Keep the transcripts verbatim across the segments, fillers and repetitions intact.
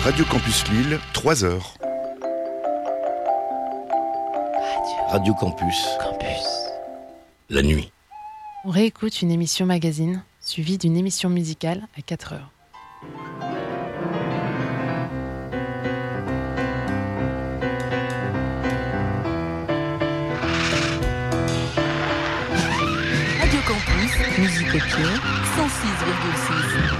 Radio Campus Lille, trois heures. Radio Campus. Campus. La nuit. On réécoute une émission magazine, suivie d'une émission musicale à quatre heures. Radio Campus, musique au pied, cent six virgule six.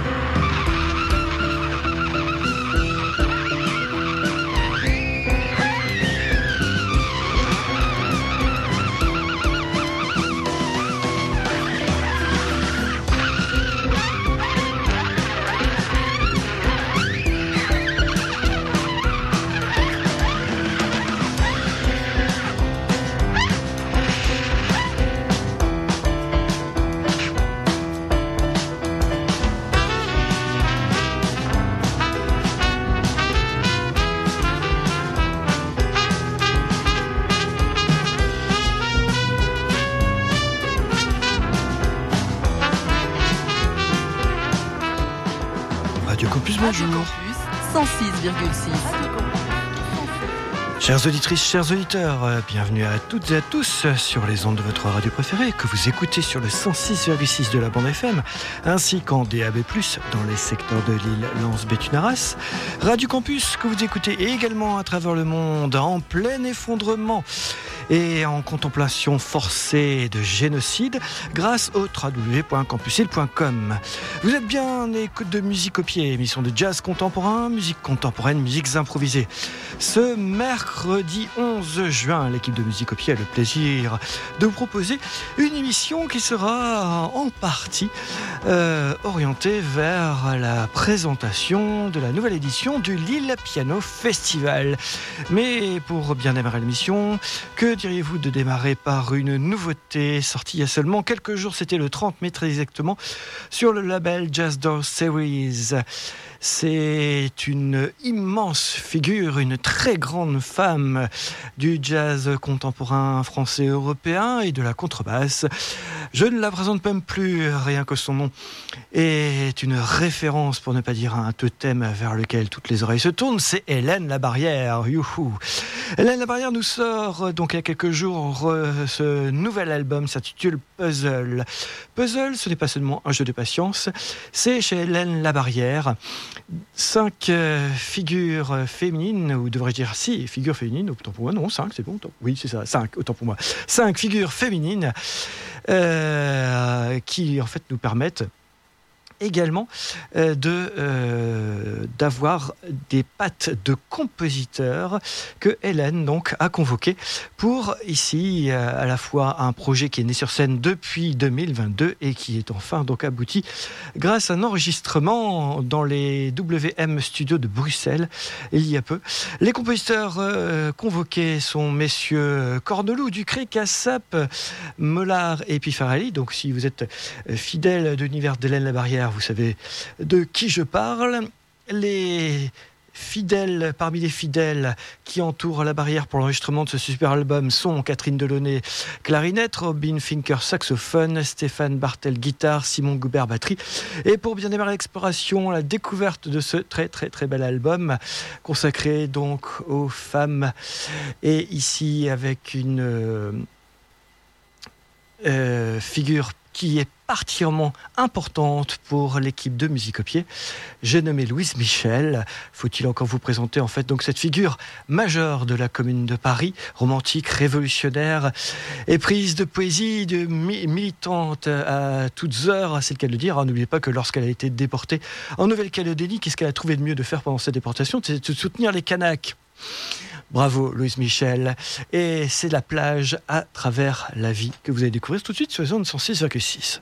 Bonjour. cent six virgule six. Chères auditrices, chers auditeurs, bienvenue à toutes et à tous sur les ondes de votre radio préférée que vous écoutez sur le cent six virgule six de la bande F M ainsi qu'en D A B plus, dans les secteurs de Lille, Lens, Béthune, Arras. Radio Campus que vous écoutez également à travers le monde en plein effondrement et en contemplation forcée de génocide grâce au w w w point campus lille point com. Vous êtes bien en écoute de Musique au pied, émission de jazz contemporain, musique contemporaine, musiques improvisées. Ce mercredi onze juin, l'équipe de Musique au pied a le plaisir de vous proposer une émission qui sera en partie euh, orientée vers la présentation de la nouvelle édition du Lille Piano Festival. Mais pour bien démarrer l'émission, que diriez-vous de démarrer par une nouveauté sortie il y a seulement quelques jours, c'était le trente mai très exactement, sur le label Jazz Door Series. C'est une immense figure, une très grande femme du jazz contemporain français européen et de la contrebasse. Je ne la présente même plus, rien que son nom est une référence, pour ne pas dire un totem vers lequel toutes les oreilles se tournent. C'est Hélène Labarrière. Youhou. Hélène Labarrière nous sort donc il y a quelques jours euh, ce nouvel album s'intitule Puzzle. Puzzle, ce n'est pas seulement un jeu de patience, c'est chez Hélène Labarrière cinq euh, figures féminines, ou devrais-je dire six figures féminines, autant pour moi, non, cinq, c'est bon, autant, oui, c'est ça, cinq, autant pour moi, cinq figures féminines euh, qui en fait nous permettent également euh, de, euh, d'avoir des pattes de compositeurs que Hélène donc a convoqué pour ici euh, à la fois un projet qui est né sur scène depuis deux mille vingt-deux et qui est enfin donc abouti grâce à un enregistrement dans les W M Studios de Bruxelles il y a peu. Les compositeurs euh, convoqués sont messieurs Corneloup, Ducré, Cassap, Mollard et Pifarelli. Donc si vous êtes fidèle de l'univers d'Hélène Labarrière, vous savez de qui je parle. Les fidèles, parmi les fidèles qui entourent Labarrière pour l'enregistrement de ce super album sont Catherine Delaunay, clarinette, Robin Finker, saxophone, Stéphane Bartel, guitare, Simon Goubert, batterie. Et pour bien démarrer l'exploration, la découverte de ce très très très bel album consacré donc aux femmes, et ici avec une euh, euh, figure qui est particulièrement importante pour l'équipe de Musique au pied. J'ai nommé Louise Michel. Faut-il encore vous présenter en fait donc cette figure majeure de la Commune de Paris, romantique, révolutionnaire, éprise de poésie, de mi- militante à toutes heures, c'est le cas de le dire. Hein. N'oubliez pas que lorsqu'elle a été déportée en Nouvelle-Calédonie, qu'est-ce qu'elle a trouvé de mieux de faire pendant cette déportation ? C'est de soutenir les Kanaks. Bravo Louise Michel. Et c'est la plage à travers la vie que vous allez découvrir tout de suite sur les ondes cent six virgule six.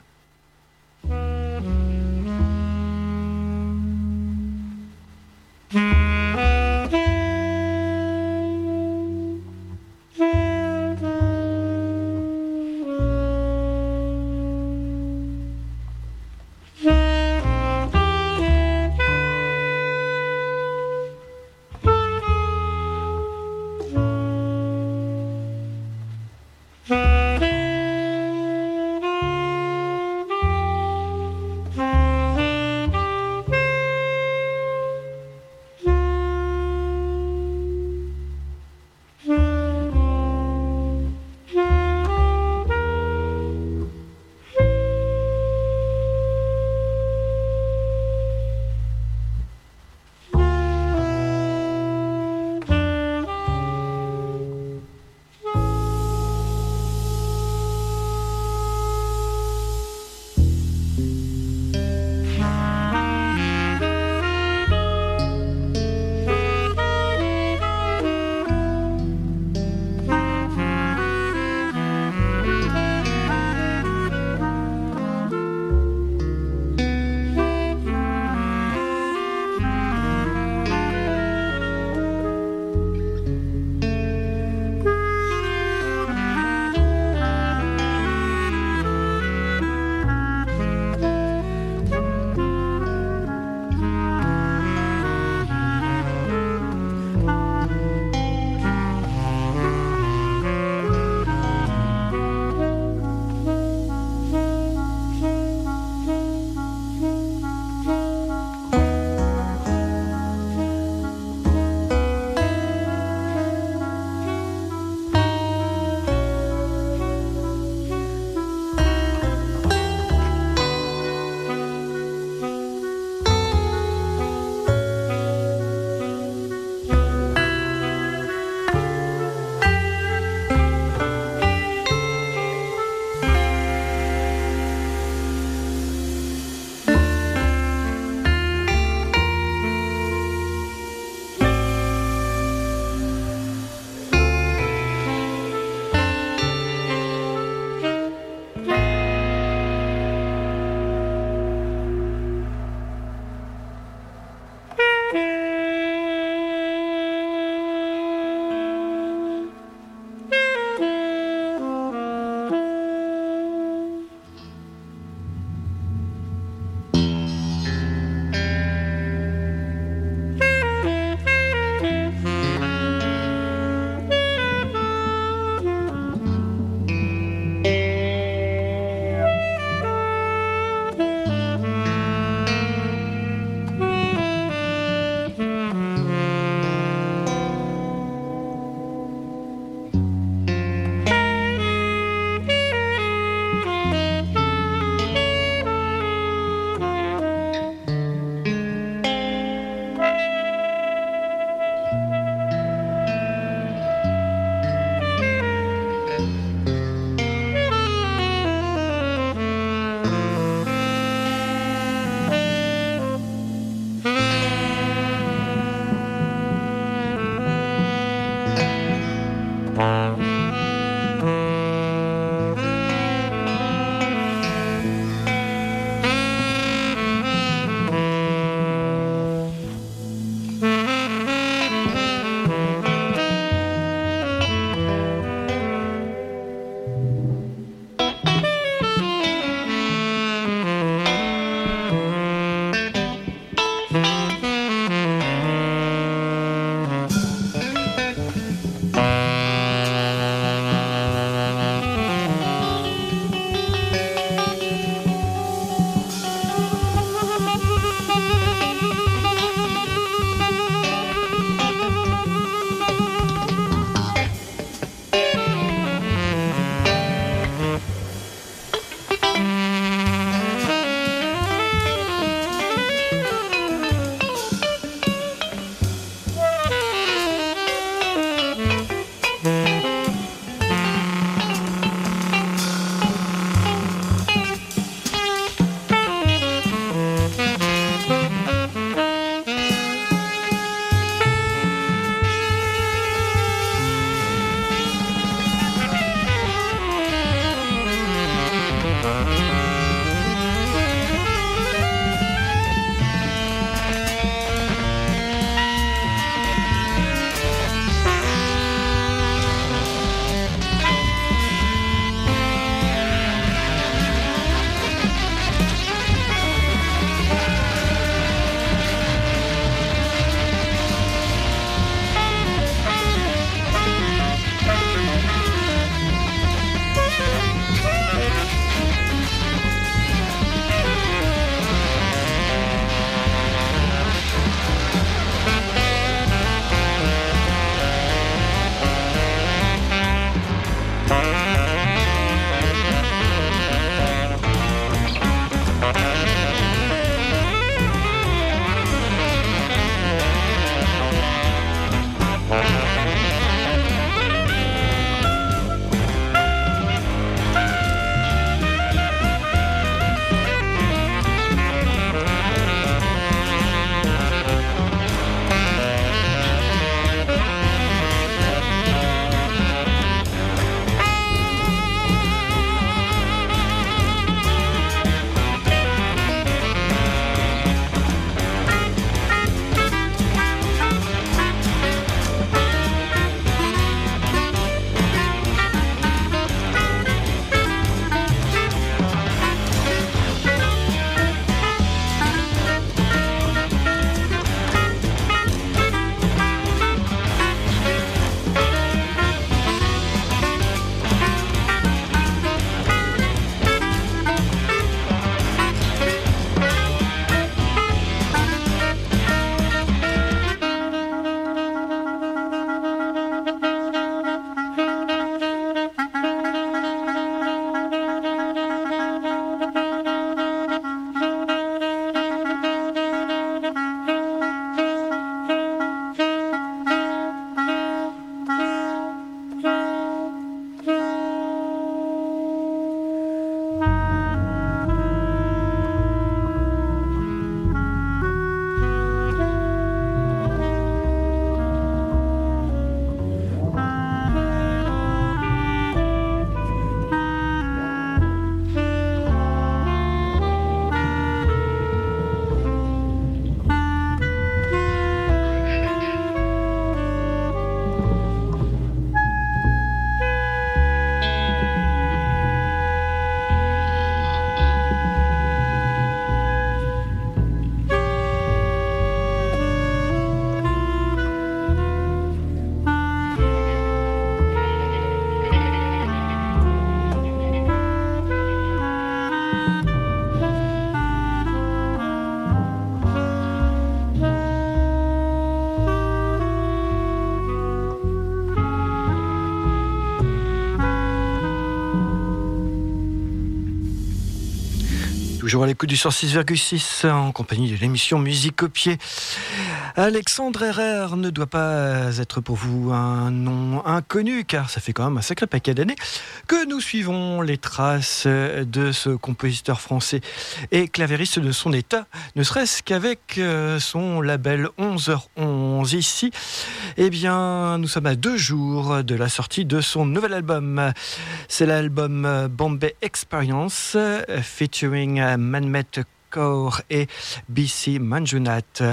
Toujours à l'écoute du cent six virgule six en compagnie de l'émission Musique au pied. Alexandre Herrère ne doit pas être pour vous un nom inconnu, car ça fait quand même un sacré paquet d'années que nous suivons les traces de ce compositeur français et clavériste de son état, ne serait-ce qu'avec son label onze heures onze. Ici, eh bien, nous sommes à deux jours de la sortie de son nouvel album. C'est l'album Bombay Experience, featuring Man-Made Kaur et B C Manjunath.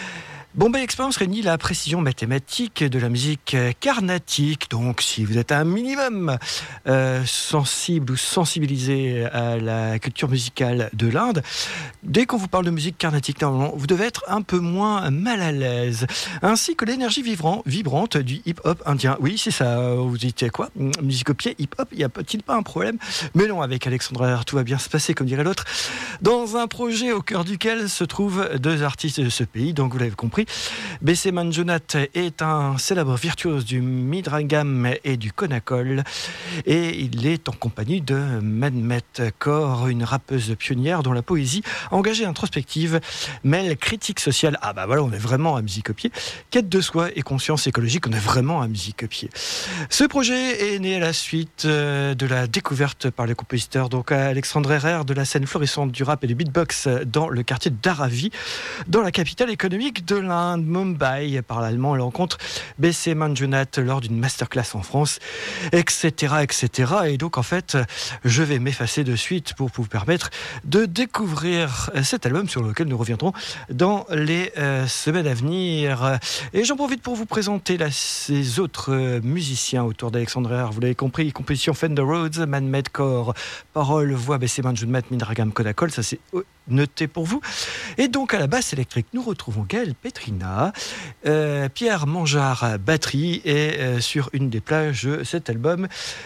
Bombay Experience réunit la précision mathématique de la musique carnatique. Donc, si vous êtes un minimum euh, sensible ou sensibilisé à la culture musicale de l'Inde, dès qu'on vous parle de musique carnatique, normalement, vous devez être un peu moins mal à l'aise. Ainsi que l'énergie vibrant, vibrante du hip-hop indien. Oui, c'est ça. Vous dites quoi ? Musique au pied, hip-hop, y a-t-il pas un problème ? Mais non, avec Alexandre Herrère, tout va bien se passer, comme dirait l'autre. Dans un projet au cœur duquel se trouvent deux artistes de ce pays, donc vous l'avez compris. B C Manjunath est un célèbre virtuose du Midragam et du Konakol, et il est en compagnie de Man-Made Kaur, une rappeuse pionnière dont la poésie engagée introspective mêle critique sociale. Ah bah voilà, on est vraiment à musique au pied. Quête de soi et conscience écologique, on est vraiment à musique au pied. Ce projet est né à la suite de la découverte par les compositeurs, donc Alexandre Herrère, de la scène florissante du rap et du beatbox dans le quartier de Dharavi, dans la capitale économique de l'Inde, Mumbai. Par l'allemand, elle rencontre B C Manjunath lors d'une masterclass en France, et cetera, et cetera. Et donc, en fait, je vais m'effacer de suite pour vous permettre de découvrir cet album sur lequel nous reviendrons dans les euh, semaines à venir. Et j'en profite pour vous présenter là, ces autres euh, musiciens autour d'Alexandre Herrère. Vous l'avez compris, composition Fender Rhodes, Man-Made Kaur, parole, voix B C Manjunath, Midragam, Konakol, ça c'est noté pour vous. Et donc, à la basse électrique, nous retrouvons Gaël Petrina, euh, Pierre Mangeard, batterie, et euh, sur une des plages de cet album,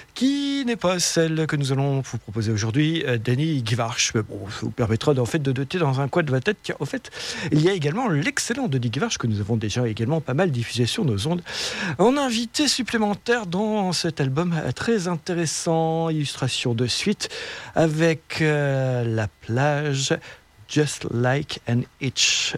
qui n'est pas celle que nous allons vous proposer aujourd'hui, euh, Danny Givarch. Mais bon, ça vous permettra en fait de noter dans un coin de votre tête qu'en fait, il y a également l'excellent Danny Givarch que nous avons déjà également pas mal diffusé sur nos ondes. En invité supplémentaire dans cet album très intéressant, illustration de suite avec euh, la plage, Just Like an Itch.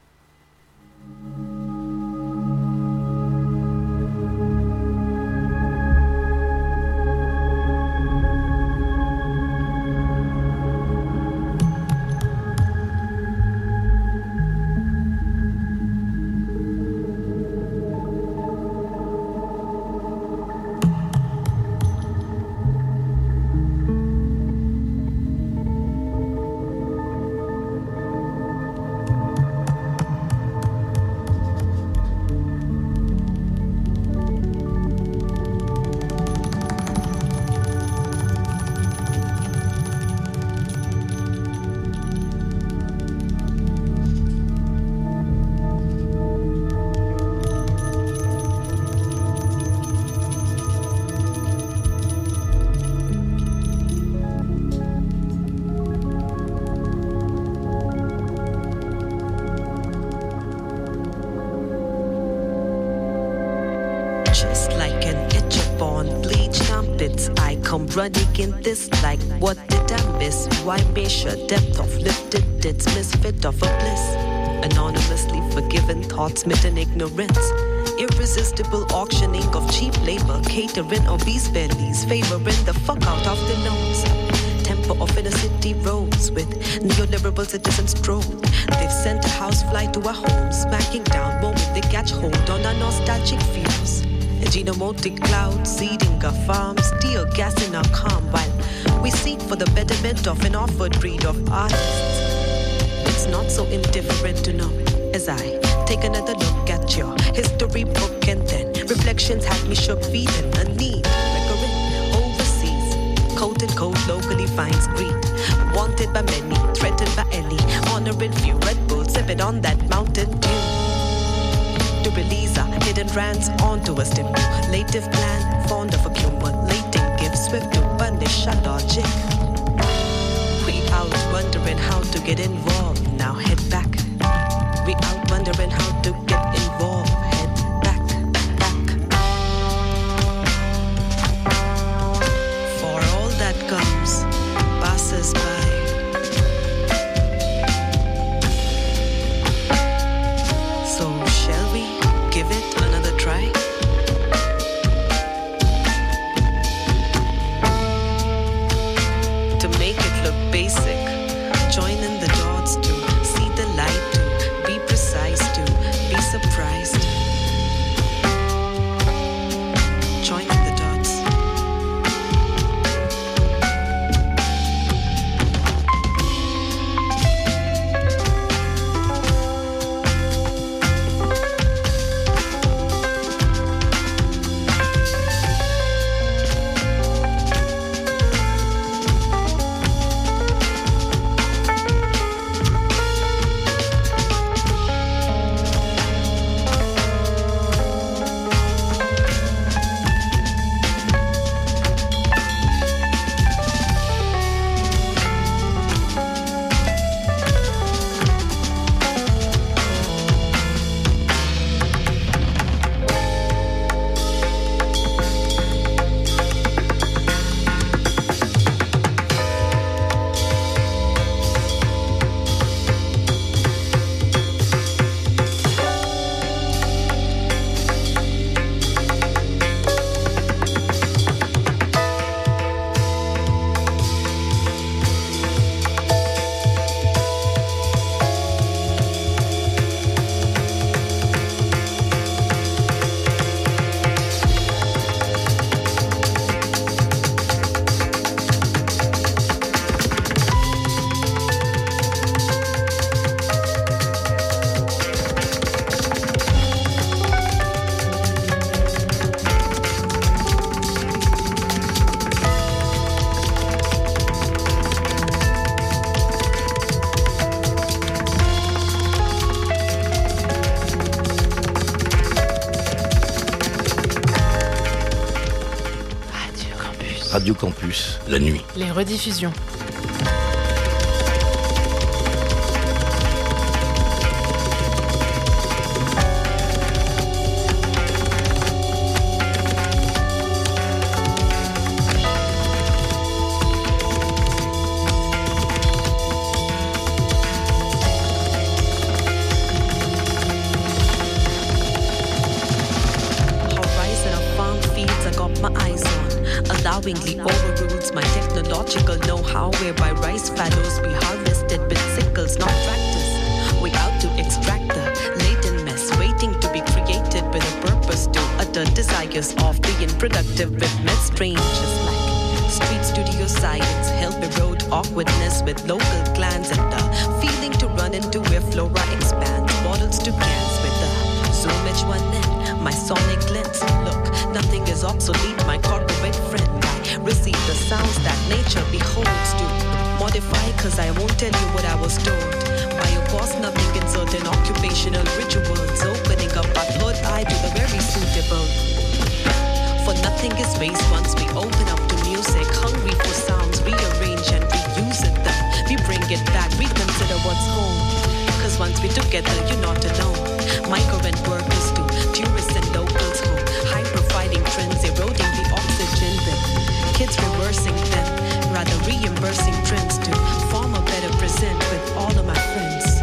Running in this, like what did I miss? Why measure depth of lifted its misfit of a bliss? Anonymously forgiven thoughts, smitten ignorance. Irresistible auctioning of cheap labor, catering obese bellies, favoring the fuck out of the nose. Temper of inner city roads with neoliberal citizens stroll. They've sent a housefly to our homes, smacking down moment they catch hold on our nostalgic fears. A genomotic cloud seeding our farms, tear gas in our calm while we seek for the betterment of an offered breed of artists. It's not so indifferent to know as I take another look at your history book, and then reflections have me shook, feeling a need. Recurring overseas, cold and cold locally finds greed. Wanted by many, threatened by any, honoring few. Red Bull sipping on that Mountain Dew. To release our hidden rants onto a stimulative plan, fond of accumulating gifts, swift to punish our logic. We out wondering how to get involved, now head back. We out wondering how to get involved, head back, back. For all that comes, passes by. Radio Campus, la nuit. Les rediffusions. Knowingly overrules my technological know-how, whereby rice fallows be harvested with sickles, not practice. We out to extract the latent mess, waiting to be created with a purpose to utter desires of being productive with mess strange, just like street studio silence, help erode awkwardness with local clans, and the feeling to run into where flora expands, bottles to cans with the zoom edge one end, my sonic lens. Look, nothing is obsolete, my corporate friend. Receive the sounds that nature beholds to modify, cause I won't tell you what I was told by your boss. Nothing in certain occupational rituals, opening up our third eye to the very suitable. For nothing is waste once we open up to music, hungry for sounds, rearrange and reuse it. Then we bring it back, reconsider what's home, cause once we together you're not alone. Migrant workers to tourists and locals home, high profiling trends eroding the oxygen with kids reversing them, rather reimbursing trends to form a better present with all of my friends.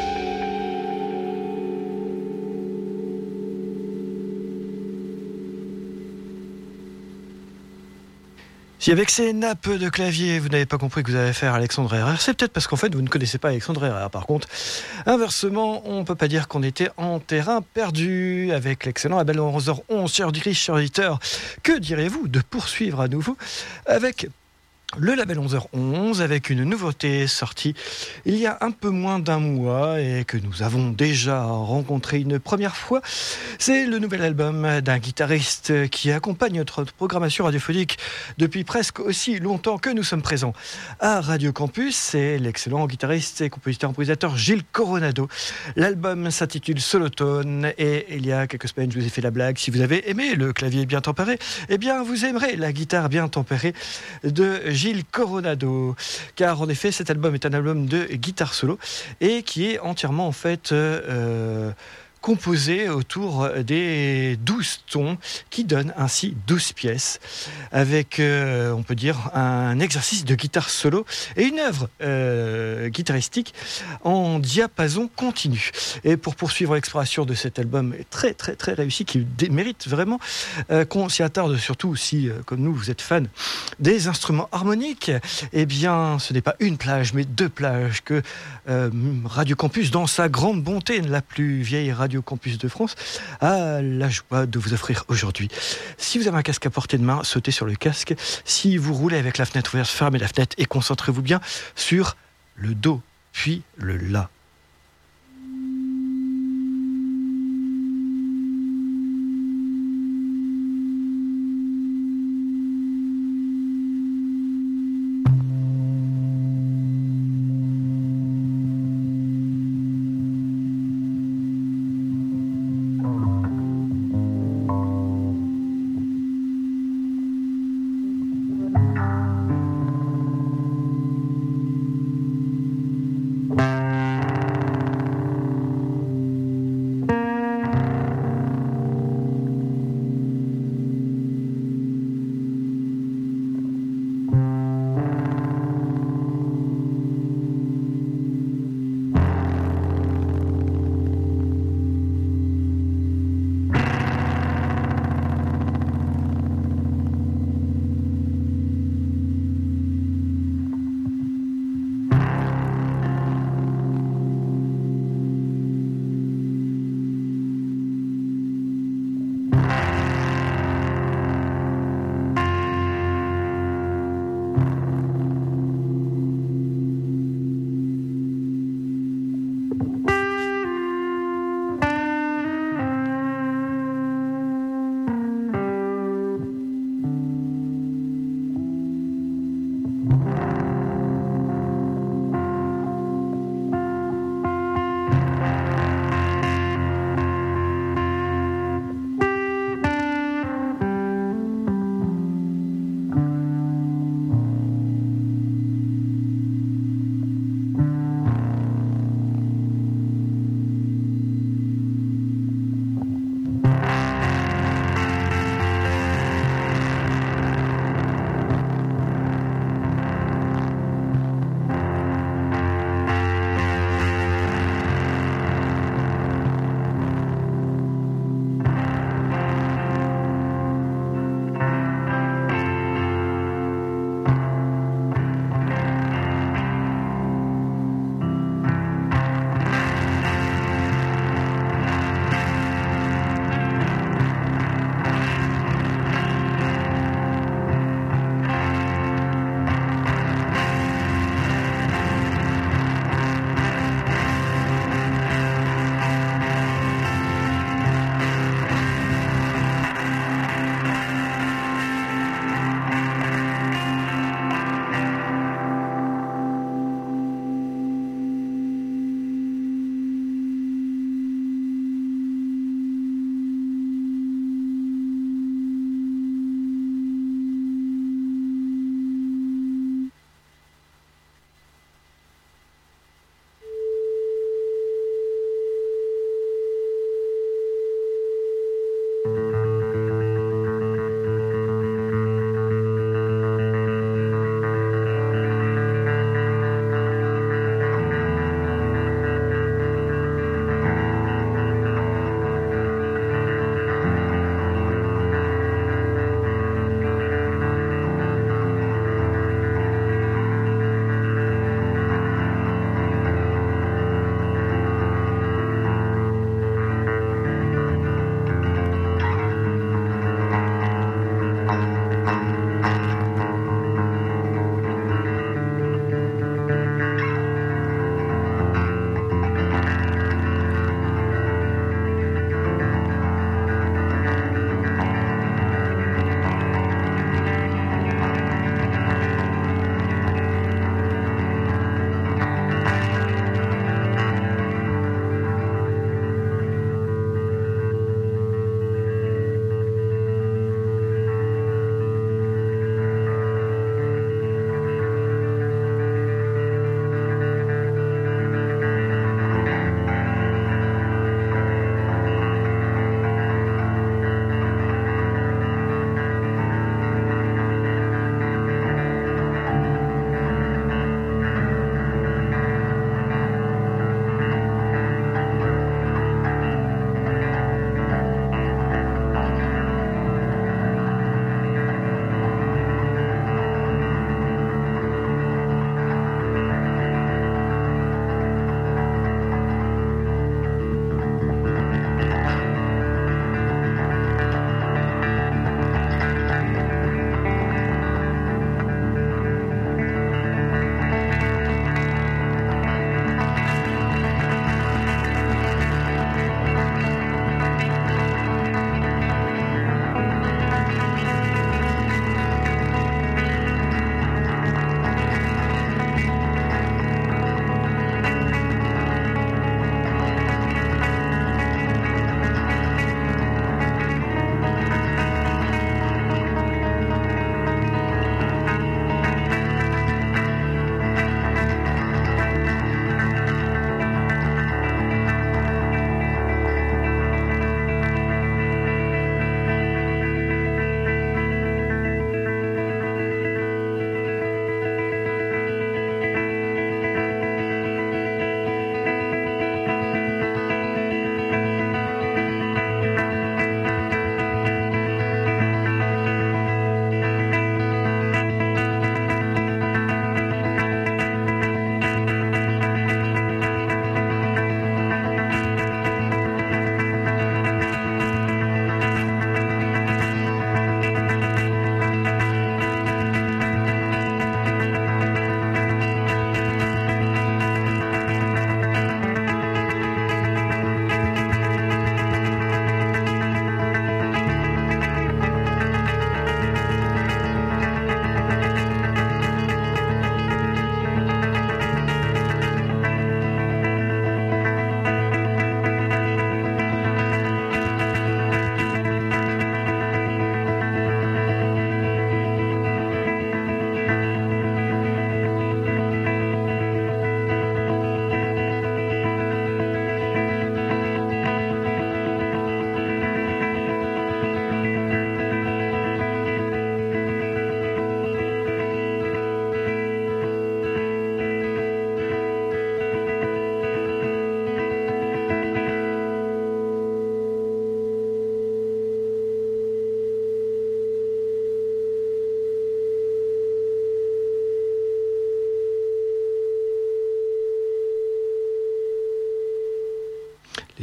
Si avec ces nappes de clavier, vous n'avez pas compris que vous allez faire Alexandre Herrera, c'est peut-être parce qu'en fait, vous ne connaissez pas Alexandre Herrera. Par contre, inversement, on ne peut pas dire qu'on était en terrain perdu avec l'excellent Abel onze heures onze, chers auditeurs. Que direz-vous de poursuivre à nouveau avec le label onze heures onze, avec une nouveauté sortie il y a un peu moins d'un mois et que nous avons déjà rencontré une première fois. C'est le nouvel album d'un guitariste qui accompagne notre programmation radiophonique depuis presque aussi longtemps que nous sommes présents à Radio Campus. C'est l'excellent guitariste et compositeur-improvisateur Gilles Coronado. L'album s'intitule Solotone et il y a quelques semaines, je vous ai fait la blague. Si vous avez aimé le clavier bien tempéré, eh bien vous aimerez la guitare bien tempérée de Gilles Coronado, car en effet cet album est un album de guitare solo et qui est entièrement en fait euh, composé autour des douze tons qui donnent ainsi douze pièces avec, euh, on peut dire, un exercice de guitare solo et une œuvre euh, guitaristique en diapason continu. Et pour poursuivre l'exploration de cet album très très très réussi qui mérite vraiment euh, qu'on s'y attarde, surtout si, euh, comme nous, vous êtes fans des instruments harmoniques, eh bien ce n'est pas une plage mais deux plages que euh, Radio Campus, dans sa grande bonté, la plus vieille radio Campus de France, a la joie de vous offrir aujourd'hui. Si vous avez un casque à portée de main, sautez sur le casque. Si vous roulez avec la fenêtre ouverte, fermez la fenêtre et concentrez-vous bien sur le Do, puis le La.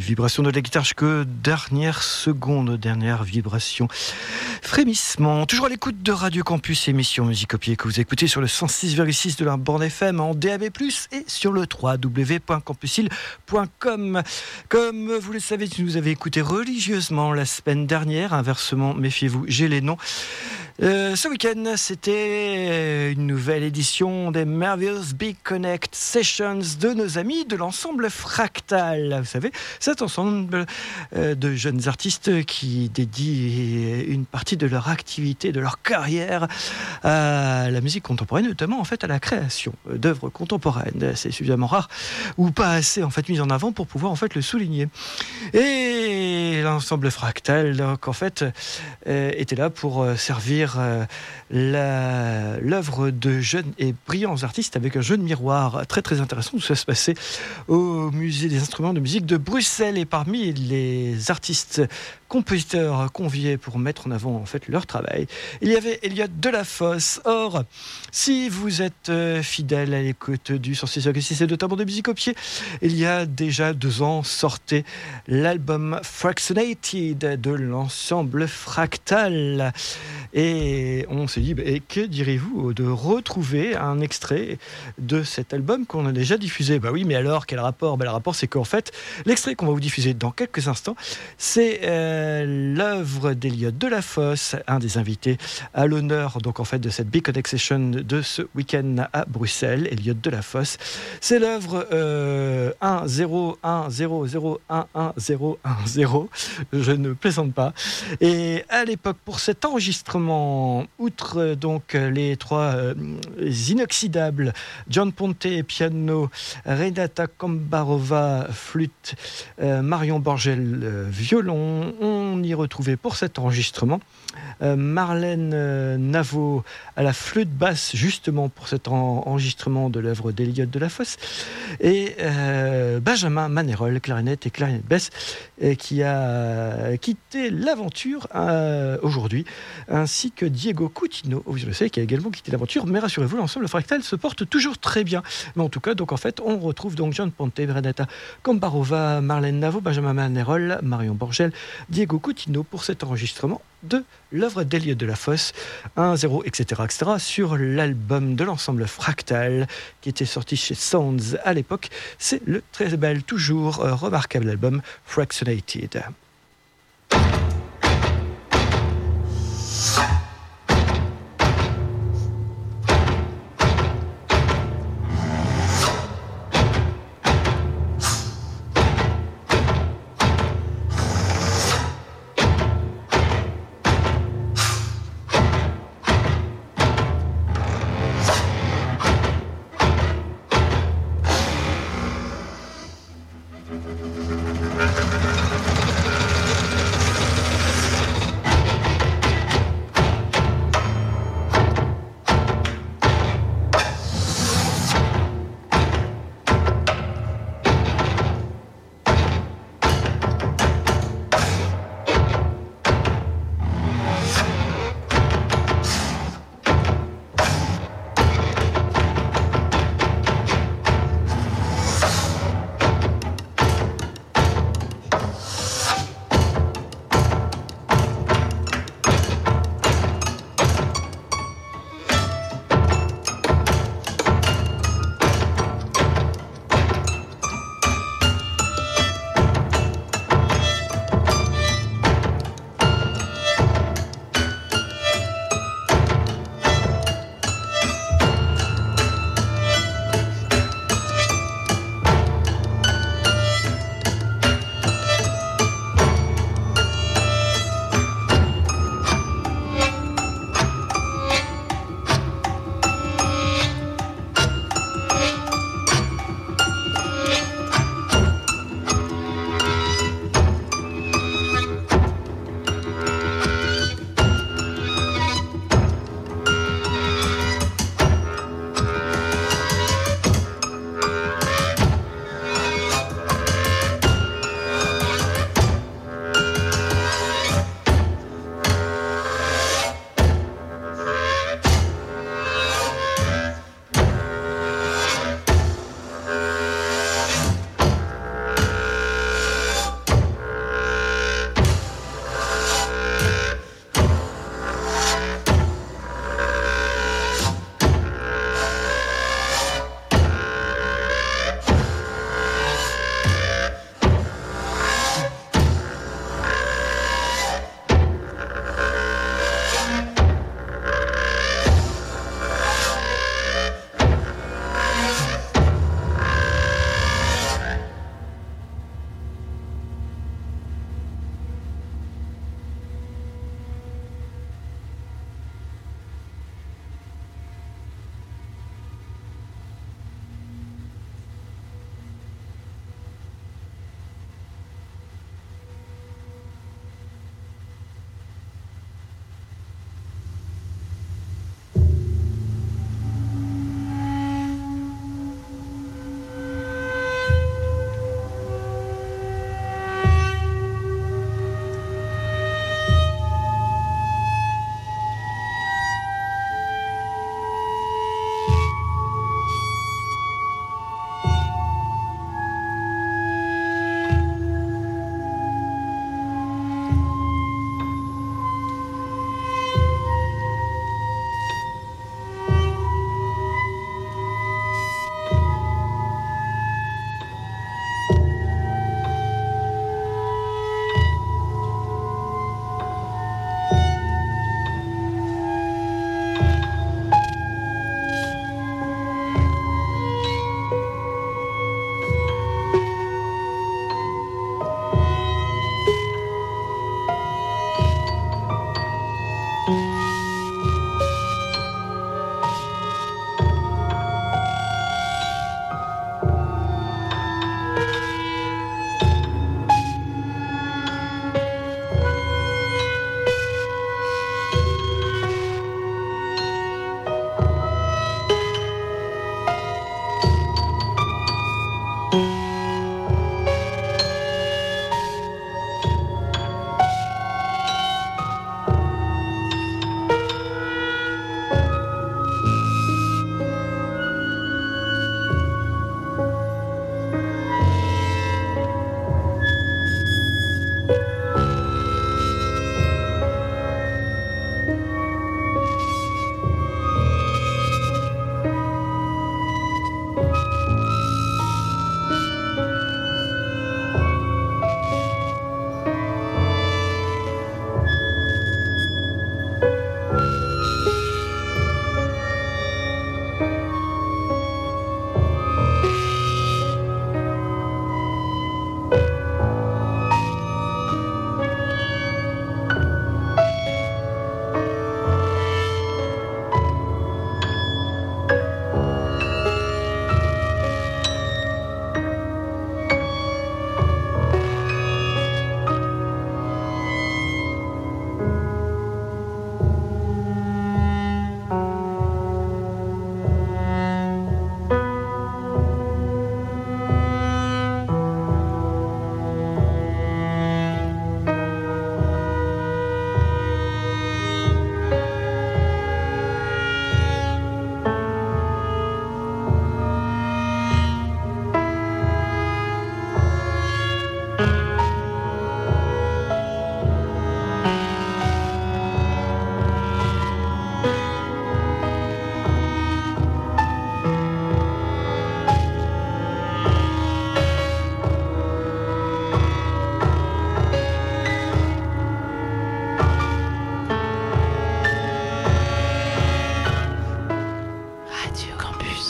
vibration de la guitare jusque dernière seconde, dernière vibration. Frémissement. Toujours à l'écoute de Radio Campus, émission Musique au pied que vous écoutez sur le cent six virgule six de la bande F M en D A B plus, et sur le w w w point campusil point com. Comme vous le savez, si vous avez écouté religieusement la semaine dernière, inversement, méfiez-vous, j'ai les noms. Euh, ce week-end, c'était une nouvelle édition des Marvelous Big Connect Sessions de nos amis de l'ensemble Fractal. Vous savez, cet ensemble euh, de jeunes artistes qui dédient une partie de leur activité, de leur carrière à la musique contemporaine, notamment en fait à la création d'œuvres contemporaines. C'est suffisamment rare ou pas assez en fait mis en avant pour pouvoir en fait le souligner. Et l'ensemble Fractal, donc en fait, euh, était là pour euh, servir Euh, la, l'œuvre de jeunes et brillants artistes avec un jeu de miroir très très intéressant. Ça se passait au musée des instruments de musique de Bruxelles, et parmi les artistes compositeurs conviés pour mettre en avant en fait leur travail, il y avait Elliott Delafosse. Or, si vous êtes euh, fidèle à l'écoute du cent six virgule six et de ta bande de musique au pied, il y a déjà deux ans sortait l'album Fractionated de l'ensemble Fractal. Et on s'est dit, bah, et que direz-vous de retrouver un extrait de cet album qu'on a déjà diffusé? Bah oui, mais alors, quel rapport? Bah, le rapport, c'est qu'en fait, l'extrait qu'on va vous diffuser dans quelques instants, c'est euh, l'œuvre d'Elliott Delafosse, un des invités à l'honneur donc en fait de cette Big Connect Session de ce week-end à Bruxelles. Elliott Delafosse, c'est l'œuvre euh, un zéro un zéro zéro un un zéro un zéro. Je ne plaisante pas. Et à l'époque, pour cet enregistrement, outre euh, donc les trois euh, inoxydables, John Ponte piano, Renata Kombarova flûte, euh, Marion Borgel euh, violon, on y retrouvait pour cet enregistrement euh, Marlène euh, Navo à la flûte basse, justement pour cet en- enregistrement de l'œuvre d'Elliott Delafosse, et euh, Benjamin Manerol, clarinette et clarinette basse, euh, qui a quitté l'aventure euh, aujourd'hui, ainsi que Diego Coutinho, vous le savez, qui a également quitté l'aventure, mais rassurez-vous, l'ensemble Fractal se porte toujours très bien. Mais en tout cas, donc en fait, on retrouve donc John Ponte, Renata Kombarova, Marlène Navo, Benjamin Manerol, Marion Borgel, Diego Coutinho pour cet enregistrement de l'œuvre d'Elliott Delafosse, un zéro, et cetera, et cetera, sur l'album de l'ensemble Fractal qui était sorti chez Sounds à l'époque. C'est le très bel, toujours euh, remarquable album Fractionated. Thank you.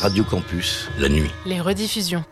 Radio Campus, la nuit. Les rediffusions.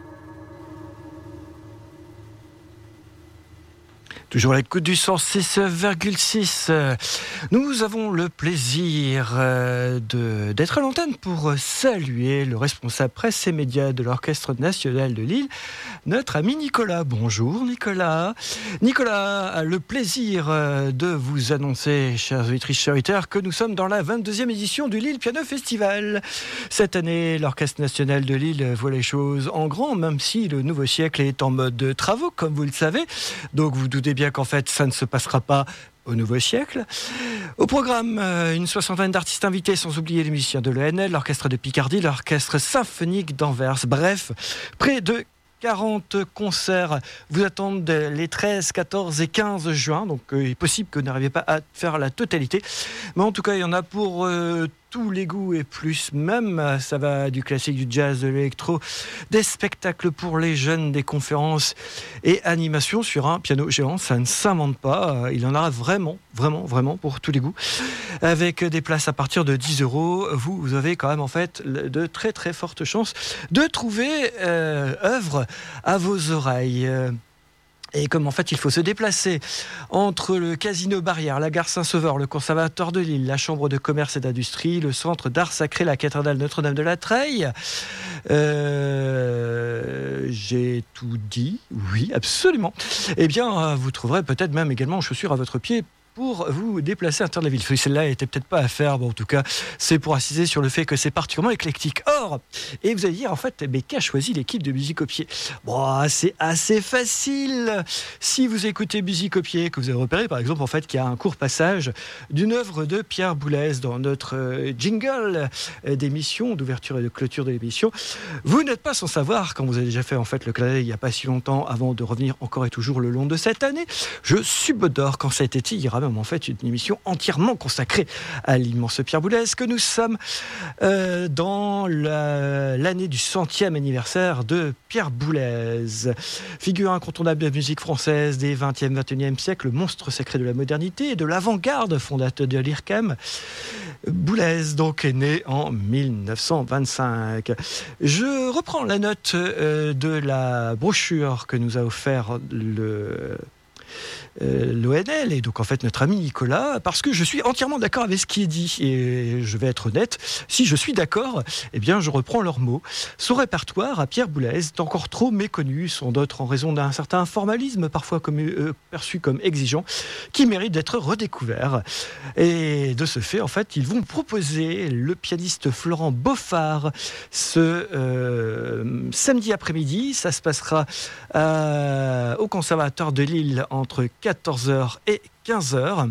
Toujours à l'écoute du cent six virgule six. Nous avons le plaisir de, d'être à l'antenne pour saluer le responsable presse et médias de l'Orchestre national de Lille, notre ami Nicolas. Bonjour Nicolas. Nicolas a le plaisir de vous annoncer, chers auditrices, chers auditeurs, que nous sommes dans la vingt-deuxième édition du Lille Piano Festival. Cette année, l'Orchestre national de Lille voit les choses en grand, même si le nouveau siècle est en mode de travaux, comme vous le savez. Donc vous doutez bien qu'en fait, ça ne se passera pas au nouveau siècle. Au programme, une soixantaine d'artistes invités, sans oublier les musiciens de l'E N L, l'Orchestre de Picardie, l'Orchestre symphonique d'Anvers. Bref, près de quarante concerts vous attendent les treize, quatorze et quinze juin. Donc, euh, il est possible que vous n'arriviez pas à faire la totalité. Mais en tout cas, il y en a pour euh, tous les goûts et plus même. Ça va du classique, du jazz, de l'électro, des spectacles pour les jeunes, des conférences et animations sur un piano géant. Ça ne s'invente pas. Il y en aura vraiment, vraiment, vraiment pour tous les goûts. Avec des places à partir de dix euros, vous, vous avez quand même en fait de très très fortes chances de trouver euh, œuvre à vos oreilles. Et comme en fait il faut se déplacer entre le Casino Barrière, la gare Saint-Sauveur, le Conservatoire de Lille, la Chambre de commerce et d'industrie, le Centre d'art sacré, la cathédrale Notre-Dame de la Treille. Euh, j'ai tout dit, oui, absolument. Eh bien, vous trouverez peut-être même également chaussures à votre pied pour vous déplacer à l'intérieur de la ville. Celle-là n'était peut-être pas à faire, bon, en tout cas, c'est pour insister sur le fait que c'est particulièrement éclectique. Or, et vous allez dire, en fait, mais qu'a choisi l'équipe de Musique au Pied ? Bon, c'est assez facile. Si vous écoutez Musique au Pied, que vous avez repéré, par exemple, en fait, qu'il y a un court passage d'une œuvre de Pierre Boulez dans notre jingle d'émission, d'ouverture et de clôture de l'émission, vous n'êtes pas sans savoir, quand vous avez déjà fait, en fait, le clin d'œil il n'y a pas si longtemps, avant de revenir encore et toujours le long de cette année, je subodore quand ça a été dit, il y aura en fait une émission entièrement consacrée à l'immense Pierre Boulez, que nous sommes euh, dans la, l'année du centième anniversaire de Pierre Boulez, figure incontournable de la musique française des vingtième, vingt et unième siècle, monstre sacré de la modernité et de l'avant-garde, fondateur de l'I R C A M. Boulez donc est né en mille neuf cent vingt-cinq. Je reprends la note euh, de la brochure que nous a offert le Euh, l'O N L et donc en fait notre ami Nicolas, parce que je suis entièrement d'accord avec ce qui est dit et je vais être honnête, si je suis d'accord, eh bien je reprends leurs mots. Son répertoire à Pierre Boulez est encore trop méconnu, sans doute en raison d'un certain formalisme parfois comme, euh, perçu comme exigeant, qui mérite d'être redécouvert. Et de ce fait, en fait, ils vont proposer le pianiste Florent Beaufard ce euh, samedi après-midi. Ça se passera euh, au Conservatoire de Lille entre quatorze heures et quinze heures.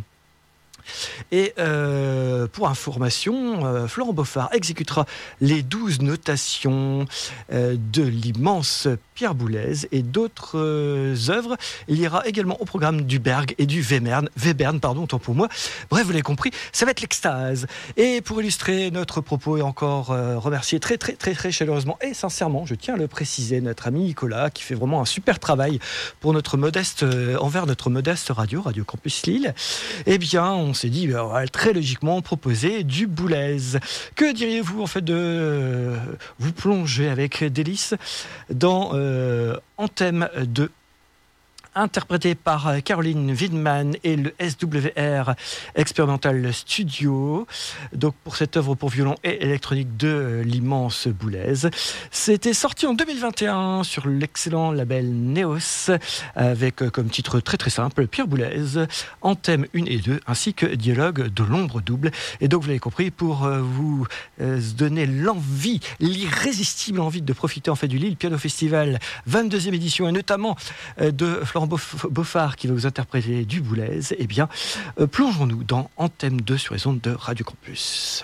Et euh, pour information, euh, Florent Beaufard exécutera les douze notations euh, de l'immense Pierre Boulez et d'autres euh, œuvres. Il y aura également au programme du Berg et du Webern, Webern, pardon, autant pour moi. Bref, vous l'avez compris, ça va être l'extase. Et pour illustrer notre propos et encore euh, remercier très très très très chaleureusement et sincèrement, je tiens à le préciser, notre ami Nicolas qui fait vraiment un super travail pour notre modeste, euh, envers notre modeste radio, Radio Campus Lille. Eh bien, on s'est dit, on va très logiquement proposer du Boulez. Que diriez-vous en fait de euh, vous plonger avec délice dans euh, Anthem deux, interprété par Caroline Widman et le S W R Experimental Studio, donc pour cette œuvre pour violon et électronique de l'immense Boulez. C'était sorti en deux mille vingt et un sur l'excellent label Neos, avec comme titre très très simple Pierre Boulez, Anthem un et deux, ainsi que Dialogue de l'ombre double. Et donc vous l'avez compris, pour vous donner l'envie, l'irrésistible envie de profiter en fait du Lille Piano Festival vingt-deuxième édition, et notamment de Florent Beaufard qui va vous interpréter du Boulez, eh bien, euh, plongeons-nous dans Anthem deux sur les ondes de Radio Campus.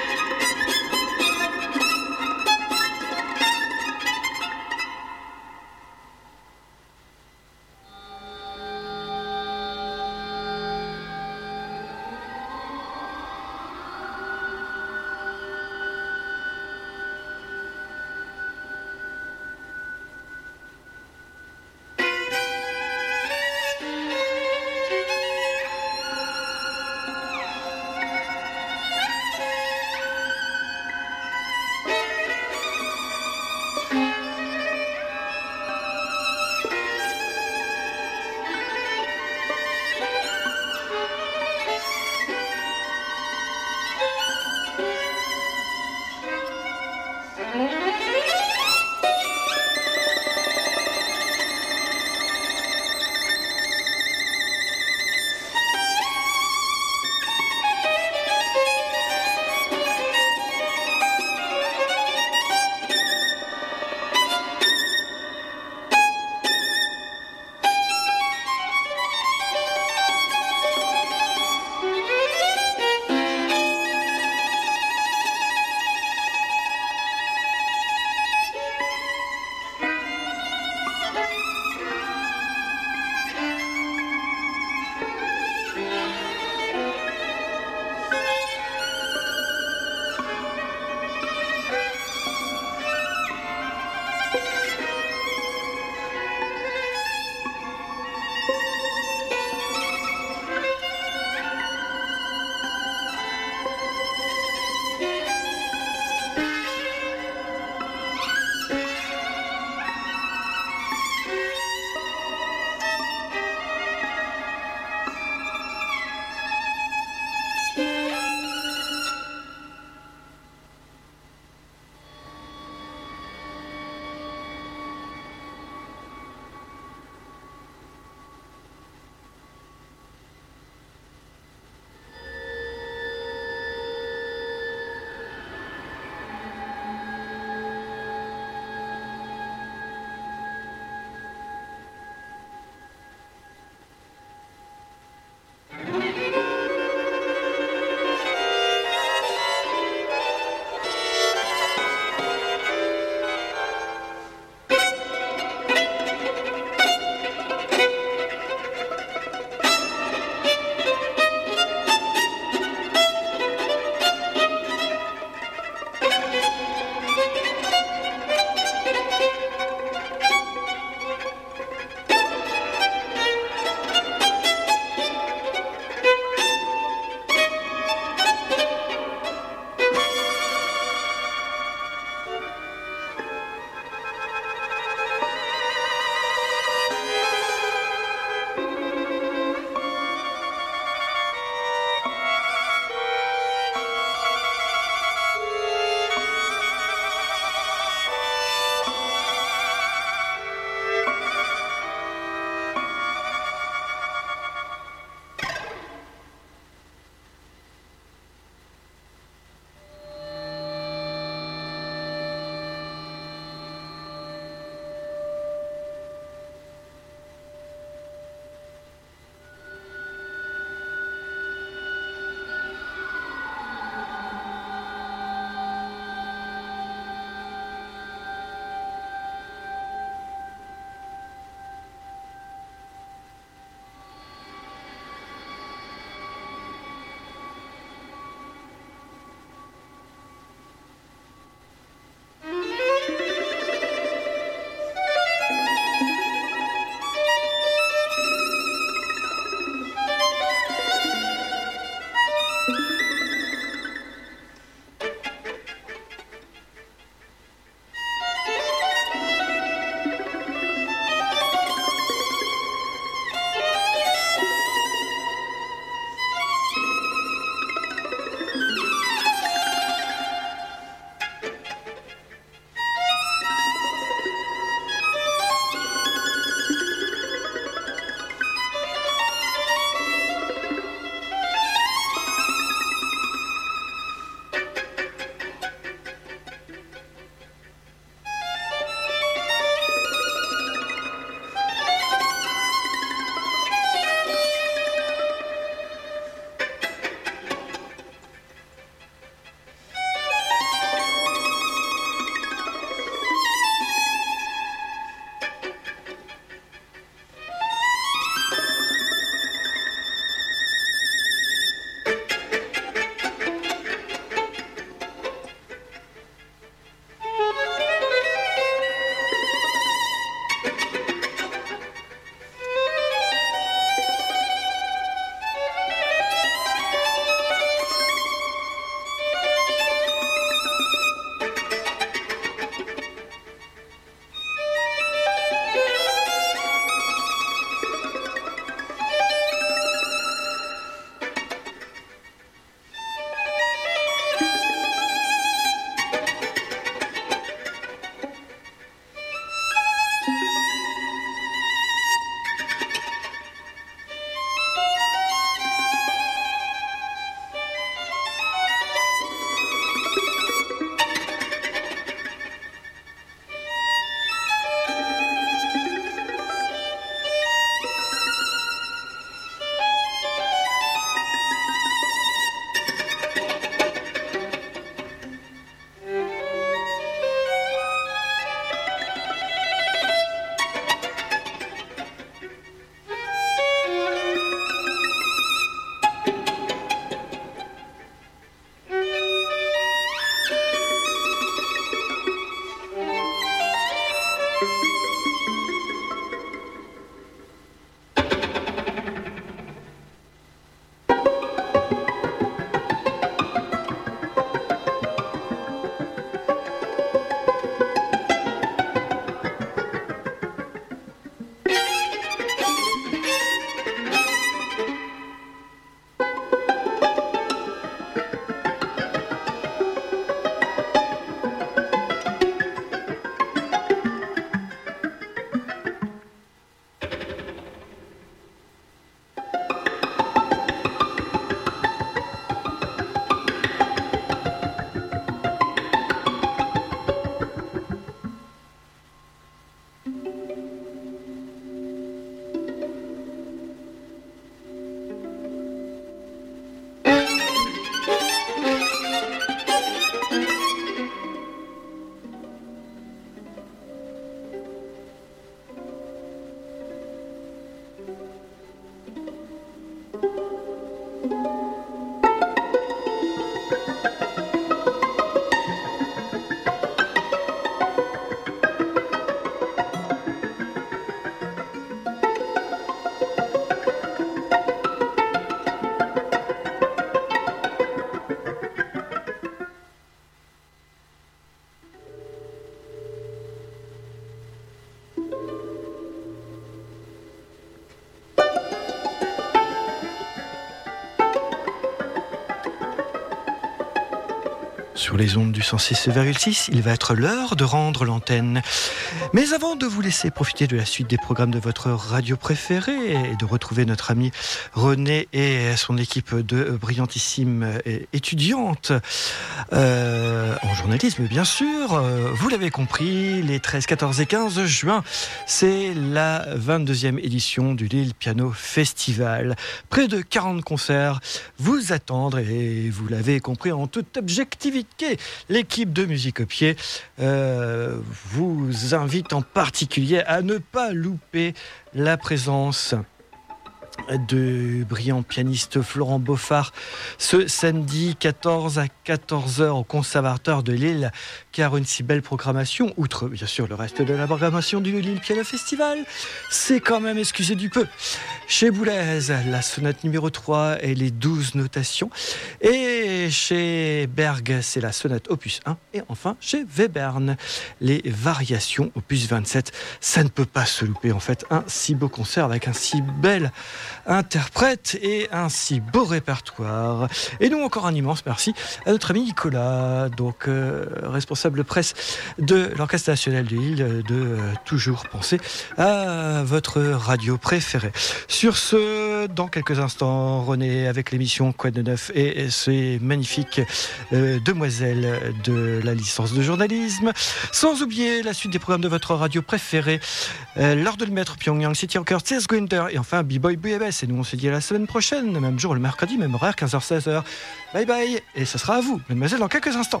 Sur les ondes du cent six virgule six, il va être l'heure de rendre l'antenne. Mais avant de vous laisser profiter de la suite des programmes de votre radio préférée et de retrouver notre ami René et son équipe de brillantissimes étudiantes euh, en journalisme, bien sûr, euh, vous l'avez compris, les treize, quatorze et quinze juin, c'est la vingt-deuxième édition du Lille Piano Festival. Près de quarante concerts vous attendent et vous l'avez compris en toute objectivité. L'équipe de Musique au Pied euh, vous invite en particulier à ne pas louper la présence de brillant pianiste Florent Beaufard ce samedi quatorze à quatorze heures au Conservatoire de Lille, car une si belle programmation, outre bien sûr le reste de la programmation du Lille Piano Festival, c'est quand même, excusez du peu, chez Boulez, la sonate numéro trois et les douze notations, et chez Berg, c'est la sonate opus un, et enfin chez Webern, les variations opus vingt-sept. Ça ne peut pas se louper en fait, un si beau concert avec un si bel interprète et un si beau répertoire. Et nous encore un immense merci à notre ami Nicolas, donc euh, responsable presse de l'Orchestre National de Lille, de euh, toujours penser à votre radio préférée. Sur ce, dans quelques instants, René avec l'émission Quoi de neuf et ces magnifiques euh, demoiselles de la licence de journalisme. Sans oublier la suite des programmes de votre radio préférée, euh, l'heure de le maître, Pyongyang City Rocker, T S Gunther et enfin B-Boy B M S. Et nous on se dit à la semaine prochaine, même jour le mercredi, même horaire, quinze heures seize heures. Bye bye, et ce sera à vous, mademoiselle, dans quelques instants.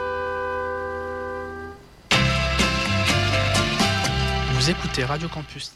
Vous écoutez Radio Campus